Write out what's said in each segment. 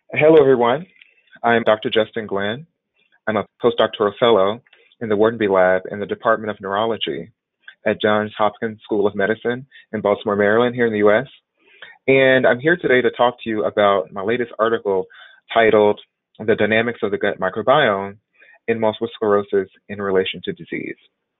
Hello, everyone. I'm Dr. Justin Glenn. I'm a postdoctoral fellow in the Whartonby Lab in the Department of Neurology at Johns Hopkins School of Medicine in Baltimore, Maryland, here in the U.S. And I'm here today to talk to you about my latest article titled The Dynamics of the Gut Microbiome in Multiple Sclerosis in Relation to Disease.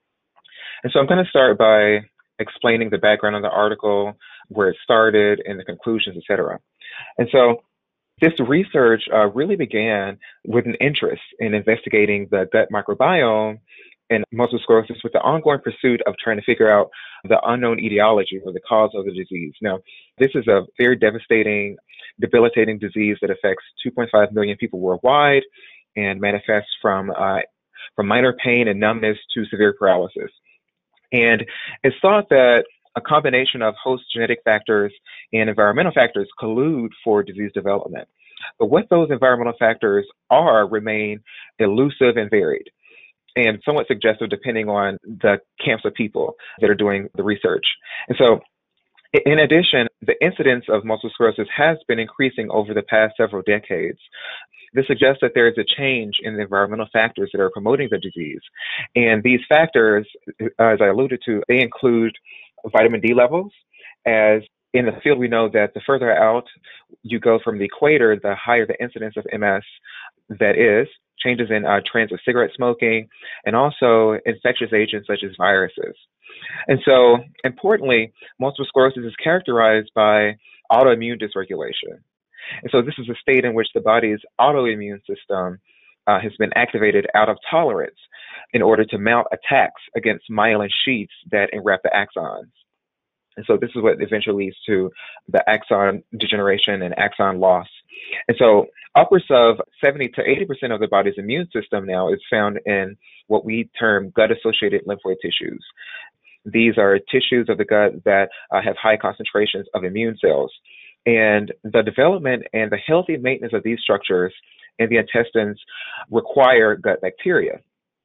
And so I'm going to start by explaining the background of the article, where it started, and the conclusions, etc. And so this research really began with an interest in investigating the gut microbiome and multiple sclerosis with the ongoing pursuit of trying to figure out the unknown etiology or the cause of the disease. Now, this is a very devastating, debilitating disease that affects 2.5 million people worldwide and manifests from minor pain and numbness to severe paralysis. And it's thought that a combination of host genetic factors and environmental factors collude for disease development. But what those environmental factors are remain elusive and varied, and somewhat suggestive depending on the camps of people that are doing the research. And so, in addition, the incidence of multiple sclerosis has been increasing over the past several decades. This suggests that there is a change in the environmental factors that are promoting the disease. And these factors, as I alluded to, they include vitamin D levels. As in the field, we know that the further out you go from the equator, the higher the incidence of MS that is, changes in trends of cigarette smoking, and also infectious agents such as viruses. And so, importantly, multiple sclerosis is characterized by autoimmune dysregulation. And so this is a state in which the body's autoimmune system has been activated out of tolerance in order to mount attacks against myelin sheaths that enwrap the axons. And so this is what eventually leads to the axon degeneration and axon loss. And so upwards of 70 to 80% of the body's immune system now is found in what we term gut-associated lymphoid tissues. These are tissues of the gut that have high concentrations of immune cells. And the development and the healthy maintenance of these structures in the intestines require gut bacteria.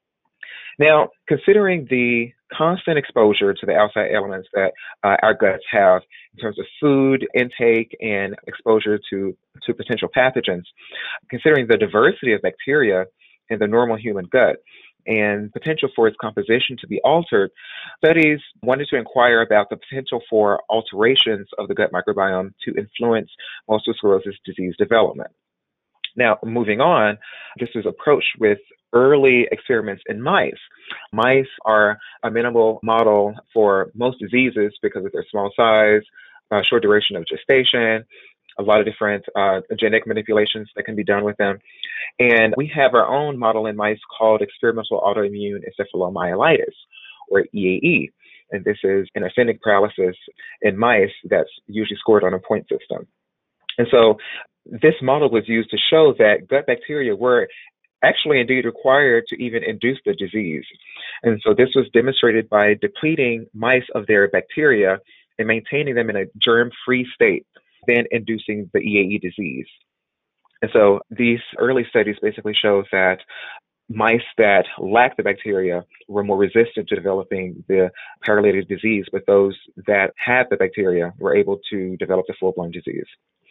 Now, considering the constant exposure to the outside elements that our guts have in terms of food intake and exposure to potential pathogens, considering the diversity of bacteria in the normal human gut and potential for its composition to be altered, studies wanted to inquire about the potential for alterations of the gut microbiome to influence multiple sclerosis disease development. Now, moving on, this was approached with early experiments in mice. Mice are a minimal model for most diseases because of their small size, short duration of gestation, a lot of different genetic manipulations that can be done with them. And we have our own model in mice called experimental autoimmune encephalomyelitis, or EAE. And this is an ascending paralysis in mice that's usually scored on a point system. And so this model was used to show that gut bacteria were actually indeed required to even induce the disease. And so this was demonstrated by depleting mice of their bacteria and maintaining them in a germ-free state, then inducing the EAE disease. And so these early studies basically show that mice that lack the bacteria were more resistant to developing the paralytic disease, but those that had the bacteria were able to develop the full-blown disease.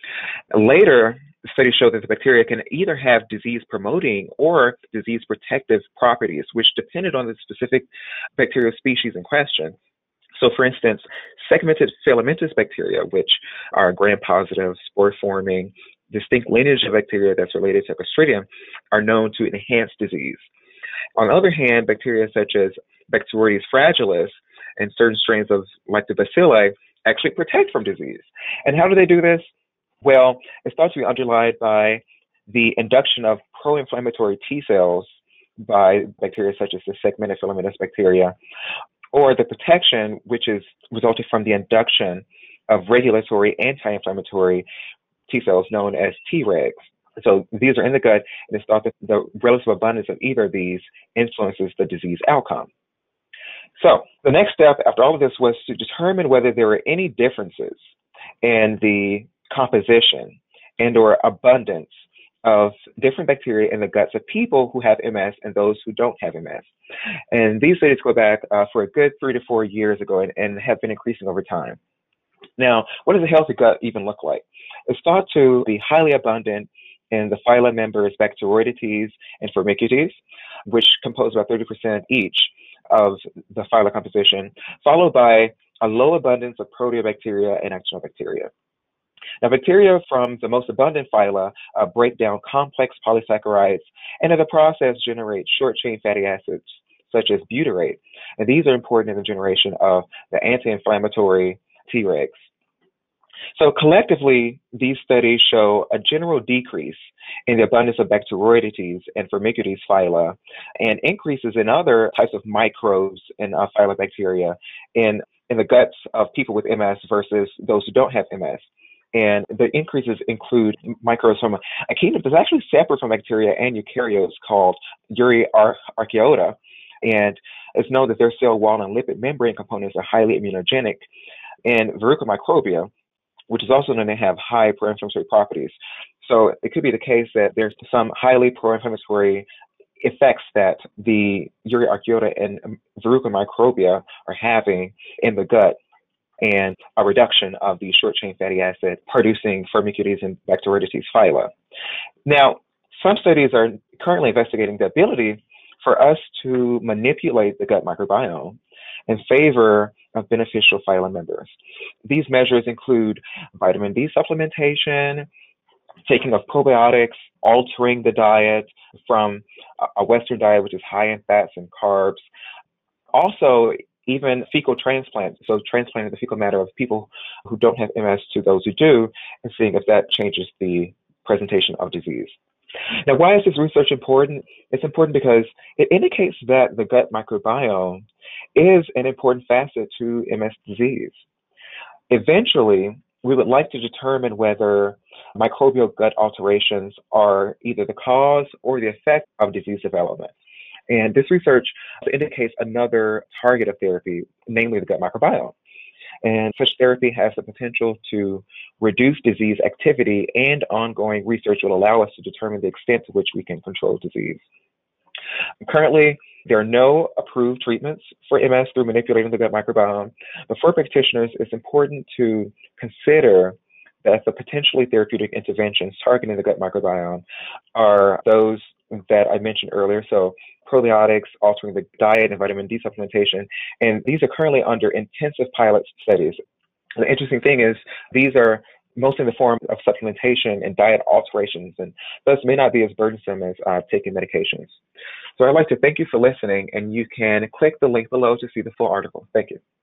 Later, studies show that the bacteria can either have disease-promoting or disease-protective properties, which depended on the specific bacterial species in question. So, for instance, segmented filamentous bacteria, which are gram-positive, spore-forming, distinct lineage of bacteria that's related to Clostridium, are known to enhance disease. On the other hand, bacteria such as Bacteroides fragilis and certain strains of Lactobacilli actually protect from disease. And how do they do this? Well, it's thought to be underlied by the induction of pro-inflammatory T cells by bacteria such as the segmented filamentous bacteria, or the protection which is resulting from the induction of regulatory anti-inflammatory T cells known as Tregs. So these are in the gut, and it's thought that the relative abundance of either of these influences the disease outcome. So the next step after all of this was to determine whether there were any differences in the composition and or abundance of different bacteria in the guts of people who have MS and those who don't have MS. And these studies go back for a good 3 to 4 years ago and have been increasing over time. Now, what does a healthy gut even look like? It's thought to be highly abundant in the phyla members Bacteroidetes and Firmicutes, which compose about 30% each of the phyla composition, followed by a low abundance of proteobacteria and actinobacteria. Now, bacteria from the most abundant phyla break down complex polysaccharides and in the process generate short-chain fatty acids, such as butyrate. And these are important in the generation of the anti-inflammatory Tregs. So collectively, these studies show a general decrease in the abundance of Bacteroidetes and Firmicutes phyla and increases in other types of microbes and phylobacteria in the guts of people with MS versus those who don't have MS. And the increases include microbes from a kingdom that's actually separate from bacteria and eukaryotes called Euryarchaeota. And it's known that their cell wall and lipid membrane components are highly immunogenic. And Verruca microbia, which is also known to have high pro-inflammatory properties. So it could be the case that there's some highly pro-inflammatory effects that the Euryarchaeota and Verruca microbia are having in the gut, and a reduction of the short-chain fatty acid producing Firmicutes and Bacteroidetes phyla. Now, some studies are currently investigating the ability for us to manipulate the gut microbiome in favor of beneficial phyla members. These measures include vitamin D supplementation, taking of probiotics, altering the diet from a Western diet, which is high in fats and carbs. Also, even fecal transplants, so transplanting the fecal matter of people who don't have MS to those who do, and seeing if that changes the presentation of disease. Now, why is this research important? It's important because it indicates that the gut microbiome is an important facet to MS disease. Eventually, we would like to determine whether microbial gut alterations are either the cause or the effect of disease development. And this research indicates another target of therapy, namely the gut microbiome. And such therapy has the potential to reduce disease activity, and ongoing research will allow us to determine the extent to which we can control disease. Currently, there are no approved treatments for MS through manipulating the gut microbiome, but for practitioners, it's important to consider that the potentially therapeutic interventions targeting the gut microbiome are those that I mentioned earlier, so probiotics, altering the diet, and vitamin D supplementation, and these are currently under intensive pilot studies. The interesting thing is these are mostly in the form of supplementation and diet alterations, and thus may not be as burdensome as taking medications. So I'd like to thank you for listening, and you can click the link below to see the full article. Thank you.